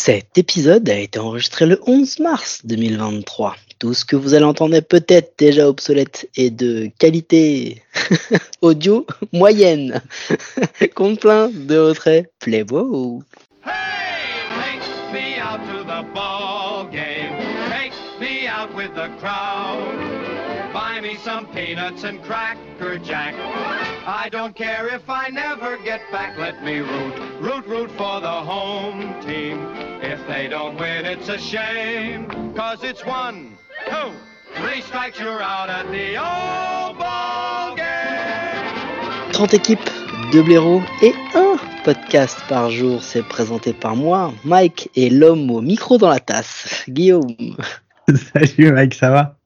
Cet épisode a été enregistré le 11 mars 2023. Tout ce que vous allez entendre est peut-être déjà obsolète et de qualité audio moyenne. Compte plein de retraits. Playboy. Hey, take me out to the ball game. Take me out with the crowd. Buy me some peanuts and Cracker Jack. I don't care if I never get back. Let me root for the home team. If they don't win, it's a shame. 'Cause it's 1, 2, 3 strikes, you're out at the old ball game. 30 équipes, 2 blaireaux et un podcast par jour. C'est présenté par moi, Mike, et l'homme au micro dans la tasse, Guillaume. Salut Mike, ça va?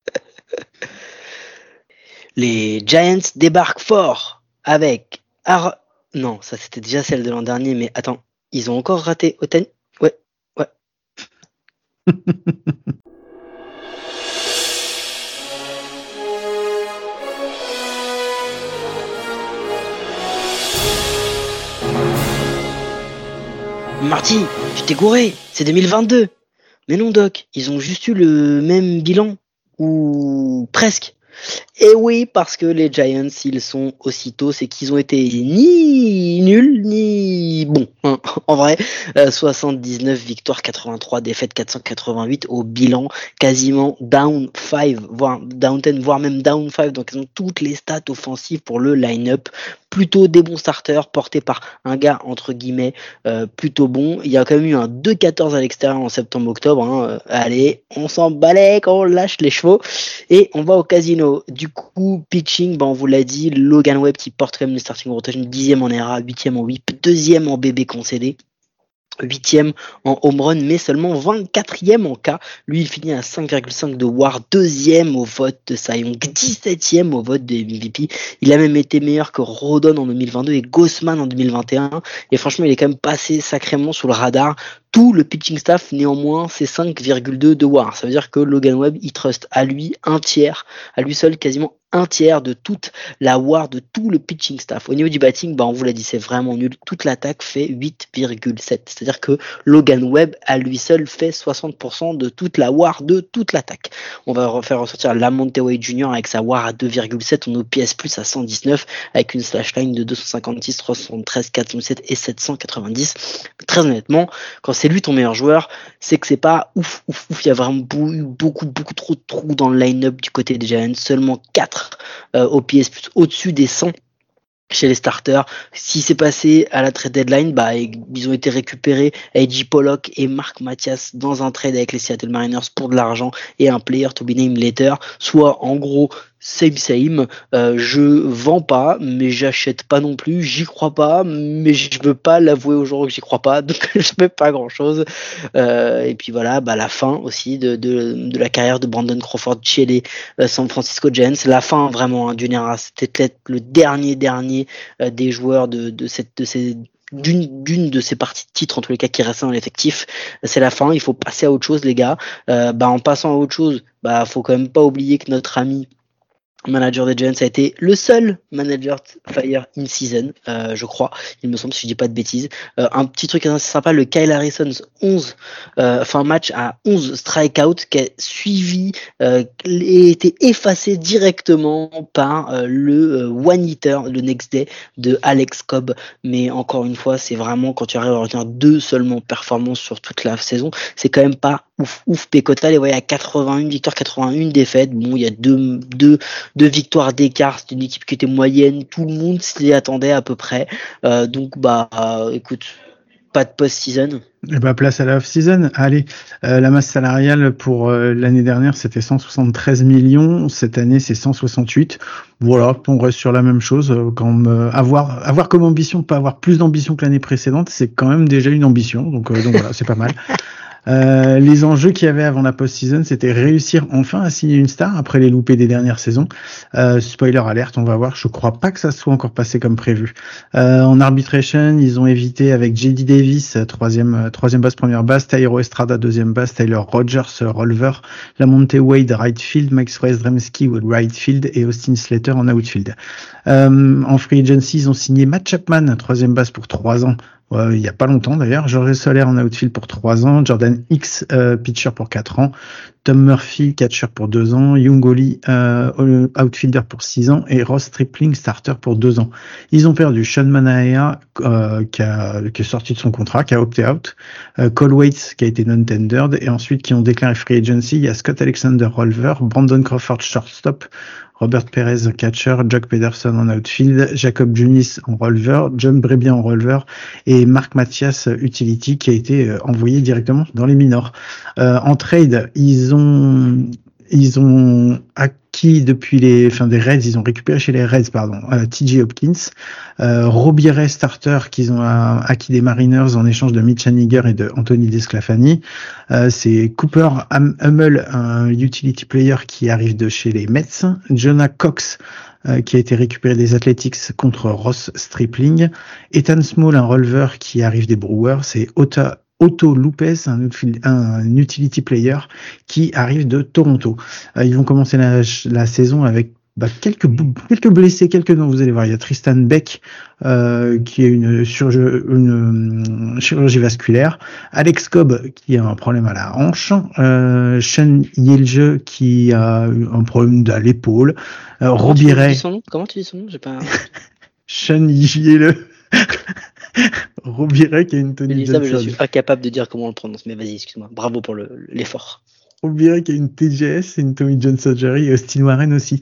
Les Giants débarquent fort avec Non, ça c'était déjà celle de l'an dernier, mais attends, ils ont encore raté Otani. Ouais. Marty, tu t'es gouré, c'est 2022. Mais non Doc, ils ont juste eu le même bilan, ou presque. Et oui, parce que les Giants, ils sont aussitôt, c'est qu'ils ont été ni nuls, ni bons. Hein. En vrai, 79 victoires, 83 défaites, 488 au bilan, quasiment down 5, voire down 10, voire même down 5. Donc ils ont toutes les stats offensives pour le line-up. Plutôt des bons starters portés par un gars entre guillemets plutôt bon. Il y a quand même eu un 2-14 à l'extérieur en septembre-octobre. Hein. Allez, on s'en balèque, on lâche les chevaux et on va au casino. Du coup, pitching, on vous l'a dit, Logan Webb qui porte quand même le starting rotation, 10e en ERA, 8e en whip, 2e en BB concédé. 8e en home run, mais seulement 24e en K. Lui, il finit à 5,5 de WAR, 2e au vote de Cy Young, 17e au vote de MVP. Il a même été meilleur que Rodon en 2022 et Gausman en 2021. Et franchement, il est quand même passé sacrément sous le radar. Tout le pitching staff, néanmoins, c'est 5,2 de WAR. Ça veut dire que Logan Webb, il trust à lui un tiers, à lui seul quasiment un tiers de toute la WAR de tout le pitching staff. Au niveau du batting, on vous l'a dit, c'est vraiment nul. Toute l'attaque fait 8,7. C'est-à-dire que Logan Webb, à lui seul, fait 60% de toute la WAR de toute l'attaque. On va faire ressortir Lamonte Wade Jr. avec sa WAR à 2,7. On a OPS plus à 119 avec une slash line de 256, 373, 407 et 790. Très honnêtement, quand c'est lui ton meilleur joueur, c'est que c'est pas ouf. Il y a vraiment beaucoup trop de trous dans le line-up du côté des Giants. Seulement 4 OPS plus au-dessus des 100 chez les starters. Si c'est passé à la trade deadline, ils ont été récupérés A.J. Pollock et Mark Mathias dans un trade avec les Seattle Mariners pour de l'argent et un player to be named later. Soit en gros same, je vends pas, mais j'achète pas non plus, j'y crois pas, mais je veux pas l'avouer aux gens que j'y crois pas, donc je fais pas grand chose. Et puis voilà, la fin aussi de la carrière de Brandon Crawford chez les San Francisco Giants, la fin vraiment d'une era. C'était peut-être le dernier des joueurs d'une de ces parties de titre en tous les cas qui restent dans l'effectif. C'est la fin, il faut passer à autre chose les gars. En passant à autre chose, faut quand même pas oublier que notre ami manager des Giants a été le seul manager fire in season, je crois, il me semble, si je dis pas de bêtises. Un petit truc assez sympa, le Kyle Harrison 11 fin match à 11 strikeouts qui a suivi et été effacé directement par le one hitter le next day de Alex Cobb. Mais encore une fois, c'est vraiment quand tu arrives à retenir 2 seulement performances sur toute la saison, c'est quand même pas ouf pécotal. Et voyez, à 81 victoires, 81 défaites, bon, il y a deux victoires d'écart, c'est une équipe qui était moyenne, tout le monde s'y attendait à peu près. Donc écoute, pas de post-season. Et place à la off-season. Allez, la masse salariale pour l'année dernière, c'était 173 millions. Cette année, c'est 168. Voilà, on reste sur la même chose. Avoir comme ambition, pas avoir plus d'ambition que l'année précédente, c'est quand même déjà une ambition. Donc voilà, c'est pas mal. Les enjeux qu'il y avait avant la post-season, c'était réussir enfin à signer une star après les loupés des dernières saisons. Spoiler alert, on va voir. Je crois pas que ça soit encore passé comme prévu. En arbitration, ils ont évité avec J.D. Davis, troisième base, première base, Thairo Estrada, deuxième base, Tyler Rogers, releveur, Lamonte Wade, right field, Max Wesdremski, right field et Austin Slater en outfield. En free agency, ils ont signé Matt Chapman, troisième base pour 3 ans. il y a pas longtemps d'ailleurs. Jorge Soler en outfield pour 3 ans, Jordan X pitcher pour 4 ans, Tom Murphy catcher pour 2 ans, Young Lee outfielder pour 6 ans et Ross Stripling starter pour 2 ans. Ils ont perdu Sean Manaea qui est sorti de son contrat, qui a opté out, Cole Waits qui a été non-tendered et ensuite qui ont déclaré free agency. Il y a Scott Alexander reliever, Brandon Crawford shortstop, Robert Perez catcher, Jock Pederson en outfield, Jacob Junis en releveur, John Brebbia en releveur et Mark Mathias utility qui a été envoyé directement dans les minors. En trade, ils ont acquis depuis des Reds, ils ont récupéré chez les Reds, TJ Hopkins, Robbie Ray starter qu'ils ont acquis des Mariners en échange de Mitch Haniger et de Anthony Desclafani. C'est Cooper Hummel, un utility player qui arrive de chez les Mets, Jonah Cox, qui a été récupéré des Athletics contre Ross Stripling, Ethan Small, un releveur qui arrive des Brewers, c'est Otto Lopez, un utility player qui arrive de Toronto. Ils vont commencer la saison avec quelques blessés, quelques noms, vous allez voir. Il y a Tristan Beck qui a une chirurgie vasculaire, Alex Cobb qui a un problème à la hanche, Sean Yelge qui a un problème à l'épaule, Robbie Ray. Comment tu dis son nom? J'ai pas. Sean Yelge. Robbie Ray qui a une Tony Johnson. Je suis incapable de dire comment on le prononce, mais vas-y, excuse-moi. Bravo pour l'effort. Robbie Ray qui a une TJS et une Tommy John surgery et Austin Warren aussi.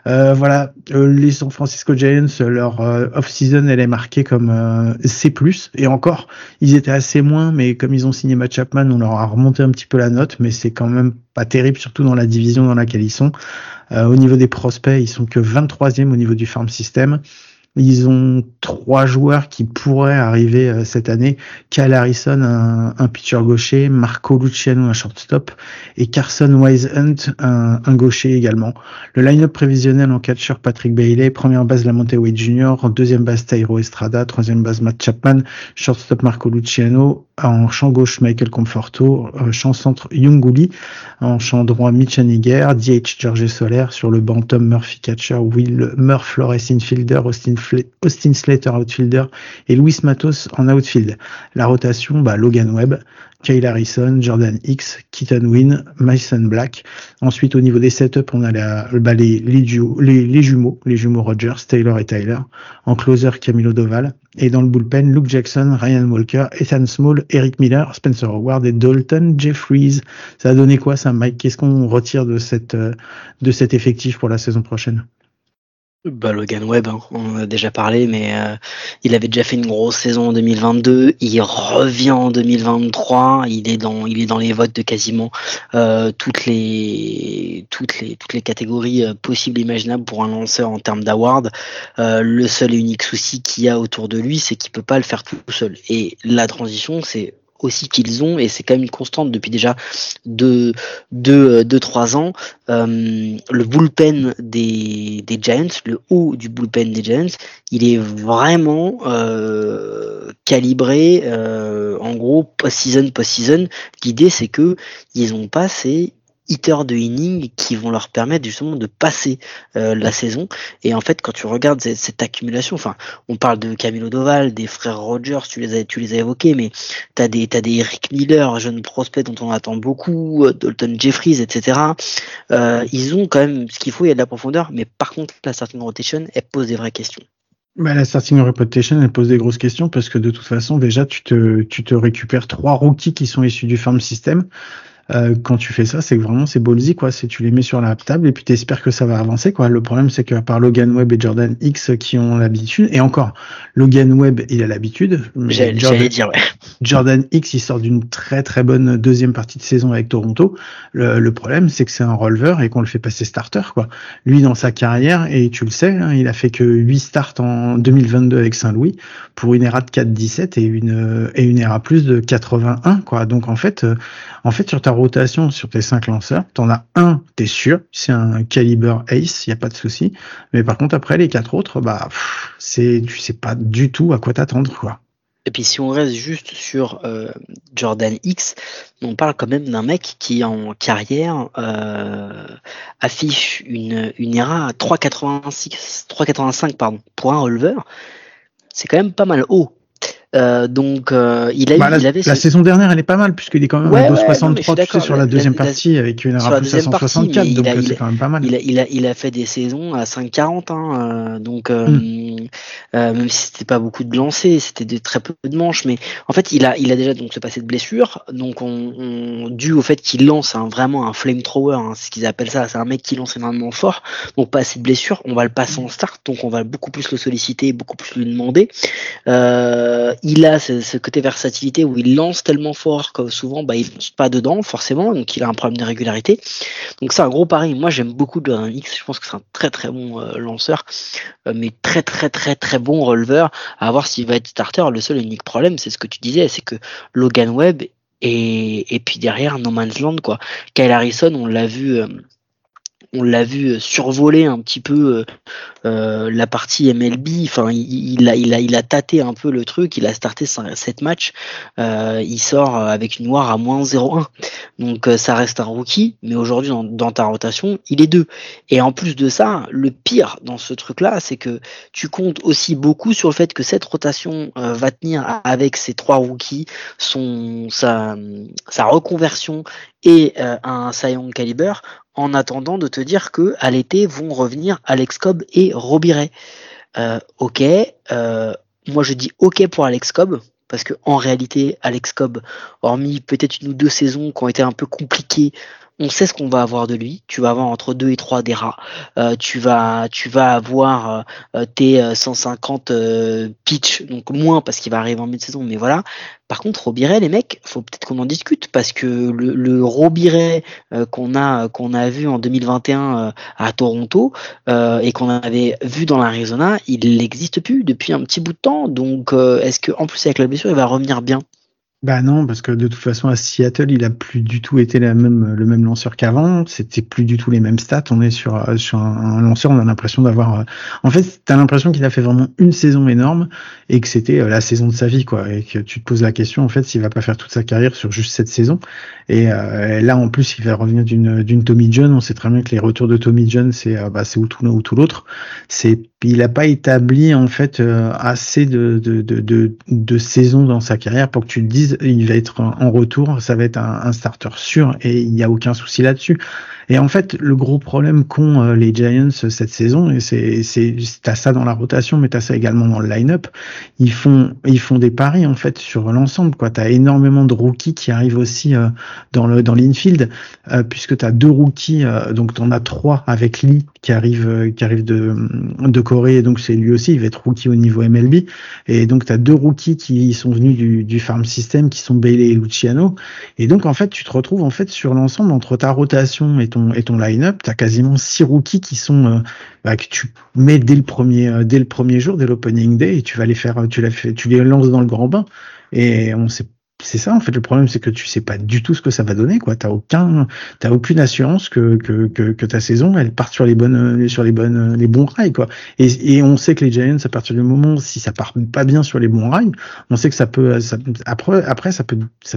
Les San Francisco Giants, leur off-season, elle est marquée comme C+, et encore, ils étaient assez moins, mais comme ils ont signé Matt Chapman, on leur a remonté un petit peu la note, mais c'est quand même pas terrible, surtout dans la division dans laquelle ils sont. Au niveau des prospects, ils sont que 23e au niveau du farm system. Ils ont 3 joueurs qui pourraient arriver cette année. Kyle Harrison, un pitcher gaucher, Marco Luciano, un shortstop, et Carson Wisehunt, un gaucher également. Le line-up prévisionnel en catcher, Patrick Bailey, première base Lamonte Wade Jr., deuxième base Thairo Estrada, troisième base Matt Chapman, shortstop Marco Luciano, en champ gauche Michael Conforto, champ centre Young Lee, en champ droit Mitch Haniger, DH Jorge Soler, sur le banc Tom Murphy catcher, Will Murphy Flores infielder, Austin Slater outfielder et Luis Matos en outfield. La rotation, Logan Webb, Kyle Harrison, Jordan Hicks, Keaton Wynn, Mason Black. Ensuite, au niveau des setups, on a les jumeaux Rogers, Taylor et Tyler. En closer, Camilo Doval. Et dans le bullpen, Luke Jackson, Ryan Walker, Ethan Small, Eric Miller, Spencer Howard et Dalton Jeffries. Ça a donné quoi ça, Mike? Qu'est-ce qu'on retire de cet effectif pour la saison prochaine? Logan Webb, on en a déjà parlé, mais il avait déjà fait une grosse saison en 2022. Il revient en 2023. Il est dans les votes de quasiment toutes les catégories possibles et imaginables pour un lanceur en termes d'award. Le seul et unique souci qu'il y a autour de lui, c'est qu'il peut pas le faire tout seul. Et la transition, c'est aussi qu'ils ont, et c'est quand même une constante depuis déjà 2-3 ans, le bullpen des Giants, le haut du bullpen des Giants, il est vraiment calibré en gros post-season. L'idée, c'est que ils ont pas ces hitters de inning qui vont leur permettre justement de passer la saison. Et en fait, quand tu regardes cette accumulation, on parle de Camilo Doval, des frères Rogers, tu les as évoqués, mais t'as des Eric Miller, jeune prospect dont on attend beaucoup, Dalton Jeffries, etc. Ils ont quand même ce qu'il faut, il y a de la profondeur, mais par contre, la starting rotation, elle pose des vraies questions. La starting rotation, elle pose des grosses questions parce que de toute façon, déjà, tu te récupères 3 rookies qui sont issus du farm system. Quand tu fais ça, c'est que vraiment c'est ballsy, quoi. C'est tu les mets sur la table et puis t'espères que ça va avancer, quoi. Le problème, c'est qu'à part Logan Webb et Jordan Hicks qui ont l'habitude, et encore Logan Webb, il a l'habitude. J'allais dire, ouais. Jordan Hicks, il sort d'une très très bonne deuxième partie de saison avec Toronto. Le problème, c'est que c'est un releveur et qu'on le fait passer starter, quoi. Lui, dans sa carrière, et tu le sais, il a fait que 8 starts en 2022 avec Saint-Louis pour une ERA de 4,17 et une ERA plus de 81, quoi. Donc en fait, sur ta rotation, sur tes 5 lanceurs, t'en as un, t'es sûr, c'est un caliber ace, y a pas de souci. Mais par contre, après les 4 autres, tu sais pas du tout à quoi t'attendre, quoi. Et puis si on reste juste sur Jordan Hicks, on parle quand même d'un mec qui en carrière affiche une ERA à 3,85 pour un releveur. C'est quand même pas mal haut. il avait la saison dernière, elle est pas mal, puisqu'il est quand même à 2,63, tu sais, sur la deuxième partie, avec une ERA plus à 164, donc c'est quand même pas mal. Il a fait des saisons à 5,40, hein, même si c'était pas beaucoup de lancers, c'était très peu de manches, mais en fait, il a déjà donc ce passé de blessure, donc dû au fait qu'il lance vraiment un flamethrower, hein, c'est ce qu'ils appellent ça, c'est un mec qui lance énormément fort, donc pas assez de blessure, on va le passer en start, donc on va beaucoup plus le solliciter, beaucoup plus lui demander. Il a ce côté versatilité où il lance tellement fort que souvent il lance pas dedans forcément, donc il a un problème de régularité. Donc c'est un gros pari. Moi j'aime beaucoup Jordan Hicks, je pense que c'est un très très bon lanceur, mais très très très très bon releveur. À voir s'il va être starter. Le seul et unique problème, c'est ce que tu disais, c'est que Logan Webb et puis derrière No Man's Land quoi. Kyle Harrison, on l'a vu survoler un petit peu la partie MLB. Enfin, il a tâté un peu le truc. Il a starté 7 matchs. Il sort avec une WAR à moins 0,1. Donc ça reste un rookie, mais aujourd'hui dans ta rotation, il est 2. Et en plus de ça, le pire dans ce truc-là, c'est que tu comptes aussi beaucoup sur le fait que cette rotation va tenir avec ces 3 rookies, sa reconversion et un Cy Young caliber, en attendant de te dire que à l'été vont revenir Alex Cobb et Robbie Ray. Moi je dis ok pour Alex Cobb, parce que en réalité Alex Cobb, hormis peut-être 1 ou 2 saisons qui ont été un peu compliquées, on sait ce qu'on va avoir de lui. Tu vas avoir entre 2 et 3 DERA. Tu vas avoir tes 150 pitch, donc moins parce qu'il va arriver en milieu de saison, mais voilà. Par contre, Robbie Ray, les mecs, faut peut-être qu'on en discute, parce que le Robbie Ray qu'on a vu en 2021 à Toronto et qu'on avait vu dans l'Arizona, il n'existe plus depuis un petit bout de temps. Donc, est-ce que en plus avec la blessure, il va revenir bien? Bah non, parce que de toute façon à Seattle, il a plus du tout été le même lanceur qu'avant. C'était plus du tout les mêmes stats. On est sur un lanceur, on a l'impression d'avoir. En fait, t'as l'impression qu'il a fait vraiment une saison énorme et que c'était la saison de sa vie, quoi. Et que tu te poses la question, en fait, s'il va pas faire toute sa carrière sur juste cette saison. Et là, en plus, il va revenir d'une Tommy John. On sait très bien que les retours de Tommy John, c'est ou tout l'un ou tout l'autre. Il n'a pas établi en fait assez de saisons dans sa carrière pour que tu te dises il va être en retour, ça va être un starter sûr, et il n'y a aucun souci là-dessus. Et en fait, le gros problème qu'ont les Giants cette saison, et t'as ça dans la rotation, mais t'as ça également dans le line-up, ils font des paris en fait sur l'ensemble, quoi. T'as énormément de rookies qui arrivent aussi dans l'infield, puisque t'as 2 rookies, donc t'en as 3 avec Lee qui arrive de Corée, et donc c'est lui aussi, il va être rookie au niveau MLB, et donc t'as 2 rookies qui sont venus du farm system, qui sont Bailey et Luciano, et donc en fait tu te retrouves en fait sur l'ensemble entre ta rotation et ton line-up, t'as quasiment 6 rookies qui sont que tu mets dès le premier jour, dès l'opening day, et tu les lances dans le grand bain, et c'est ça en fait le problème, c'est que tu sais pas du tout ce que ça va donner, quoi. T'as aucune assurance que ta saison elle parte sur les bons rails, quoi. Et on sait que les Giants, à partir du moment si ça part pas bien sur les bons rails, on sait que après ça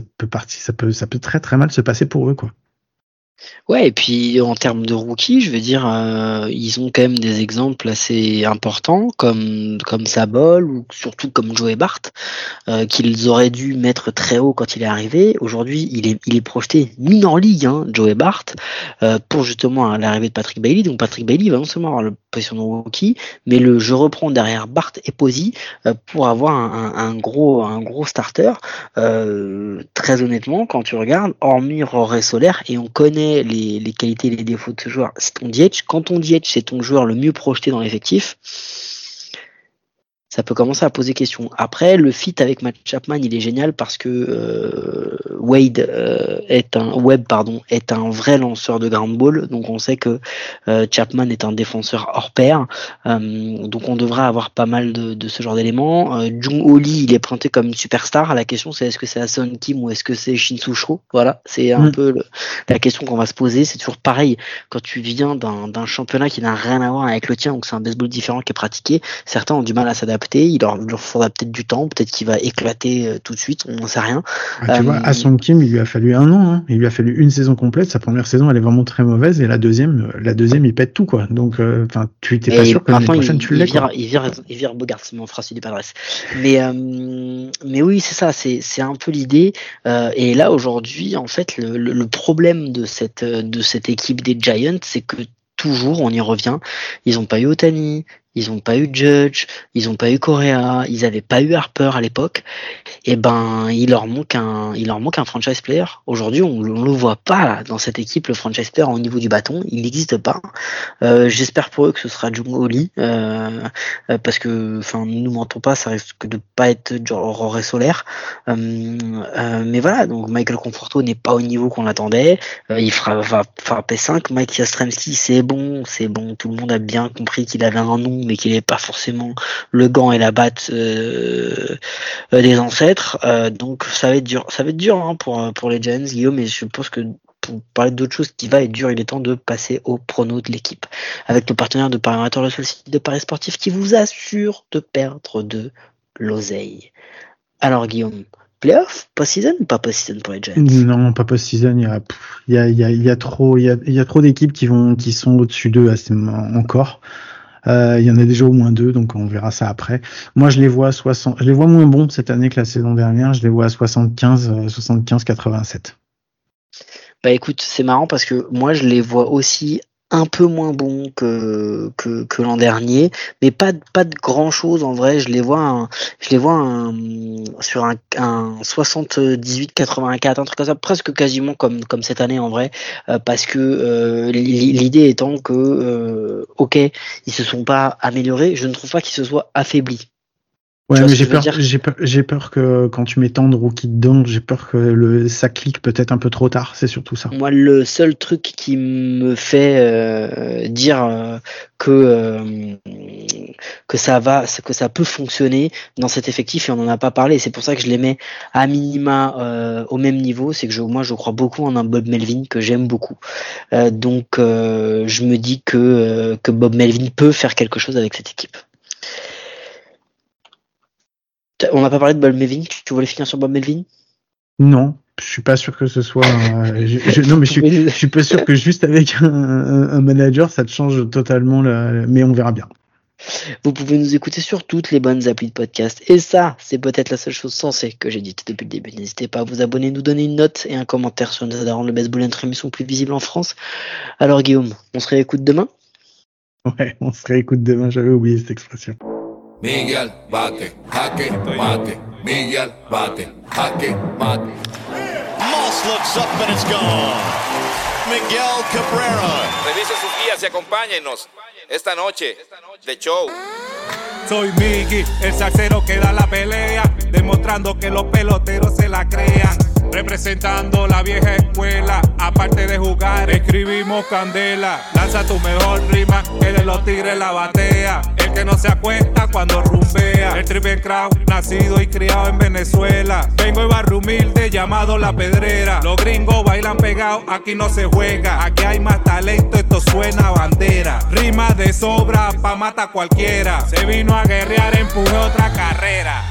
peut très très mal se passer pour eux, quoi. Ouais, et puis en termes de rookies, je veux dire, ils ont quand même des exemples assez importants comme Sabol, ou surtout comme Joey Bart, qu'ils auraient dû mettre très haut quand il est arrivé. Aujourd'hui, il est projeté minor league, hein, Joey Bart, pour justement l'arrivée de Patrick Bailey. Donc Patrick Bailey va non seulement avoir la position de rookie, mais je reprends derrière Bart et Posey pour avoir un gros starter. Très honnêtement, quand tu regardes, hormis Roré Solaire, et on connaît les qualités et les défauts de ce joueur, c'est ton DH. Quand ton DH c'est ton joueur le mieux projeté dans l'effectif, ça peut commencer à poser question. Après, le fit avec Matt Chapman, il est génial parce que Webb est un vrai lanceur de ground ball. Donc on sait que Chapman est un défenseur hors pair. Donc on devrait avoir pas mal de ce genre d'éléments. Jung-Ho Lee, il est pointé comme une superstar. La question c'est est-ce que c'est Hassan Kim ou est-ce que c'est Shin-Soo Cho? Voilà, c'est un peu la question qu'on va se poser. C'est toujours pareil quand tu viens d'un championnat qui n'a rien à voir avec le tien, donc c'est un baseball différent qui est pratiqué. Certains ont du mal à s'adapter. Il leur faudra peut-être du temps, peut-être qu'il va éclater tout de suite, on n'en sait rien. Tu vois, Hassan Jason Kim, il lui a fallu 1 an, hein. Il lui a fallu une saison complète. Sa première saison, elle est vraiment très mauvaise, et la deuxième, il pète tout, quoi. Donc, tu t'es pas sûr que l'année prochaine tu l'aies, quoi. Il vire Bogart, mais en France, il est pas adresse. Mais oui, c'est ça, c'est un peu l'idée. Et là, aujourd'hui, en fait, le problème de cette équipe des Giants, c'est que toujours, on y revient, ils ont pas eu Ohtani, ils ont pas eu Judge, ils ont pas eu Correa, ils avaient pas eu Harper à l'époque. Et ben, il leur manque un franchise player. Aujourd'hui, on le voit pas là, dans cette équipe, le franchise player au niveau du bâton, il n'existe pas. J'espère pour eux que ce sera Jung-Hoo Lee, parce que, enfin, ne nous mentons pas, ça risque de pas être genre Aurore Solaire. Mais voilà, donc Michael Conforto n'est pas au niveau qu'on attendait. Il va frapper 5. Mike Yastrzemski, c'est bon, tout le monde a bien compris qu'il avait un nom, mais qu'il n'est pas forcément le gant et la batte des ancêtres. Donc ça va être dur hein, pour les Giants, Guillaume, mais je pense que pour parler d'autre chose qui va être dur, il est temps de passer au prono de l'équipe avec le partenaire de Paris Amateur, le seul site de Paris sportif qui vous assure de perdre de l'oseille. Alors Guillaume, playoff, post-season ou pas post-season pour les Giants? Non, pas post-season. Il y a trop d'équipes qui sont au-dessus d'eux encore. Il y en a déjà au moins 2, donc on verra ça après. Moi, je les vois moins bons cette année que la saison dernière. Je les vois à 75-87. Bah écoute, c'est marrant parce que moi, je les vois aussi un peu moins bons que l'an dernier, mais pas de grand chose en vrai. Je les vois sur un 78-84, un truc comme ça, presque quasiment comme cette année en vrai, parce que l'idée étant que ok, ils se sont pas améliorés, je ne trouve pas qu'ils se soient affaiblis. Ouais, mais j'ai peur que quand tu mets tant de rookies dedans, j'ai peur que ça clique peut-être un peu trop tard, c'est surtout ça. Moi, le seul truc qui me fait dire que ça peut fonctionner dans cet effectif, et on en a pas parlé, c'est pour ça que je les mets à minima au même niveau, c'est que je crois beaucoup en un Bob Melvin que j'aime beaucoup. Donc je me dis que Bob Melvin peut faire quelque chose avec cette équipe. On n'a pas parlé de Bob Melvin. Tu voulais finir sur Bob Melvin? Non, je suis pas sûr que ce soit. Non, mais je suis pas sûr que juste avec un manager, ça te change totalement. Mais on verra bien. Vous pouvez nous écouter sur toutes les bonnes applis de podcast. Et ça, c'est peut-être la seule chose sensée que j'ai dite depuis le début. N'hésitez pas à vous abonner, nous donner une note et un commentaire sur notre rendre le baseball notre émission plus visible en France. Alors Guillaume, on se réécoute demain? Ouais, on se réécoute demain. J'avais oublié cette expression. Miguel bate, jaque, mate. Miguel bate, jaque, mate. Moss looks up and it's gone. Miguel Cabrera. Revise sus guías y acompáñenos esta noche de show. Soy Miggy, el salsero que da la pelea, demostrando que los peloteros se la crean. Representando la vieja escuela, aparte de jugar, escribimos candela. Lanza tu mejor rima, que de los tigres la batea. El que no se acuesta cuando rumbea. El Triple Crown, nacido y criado en Venezuela. Vengo de barrio humilde llamado La Pedrera. Los gringos bailan pegados, aquí no se juega. Aquí hay más talento, esto suena a bandera. Rima de sobra, pa' mata cualquiera. Se vino a guerrear, empujé otra carrera.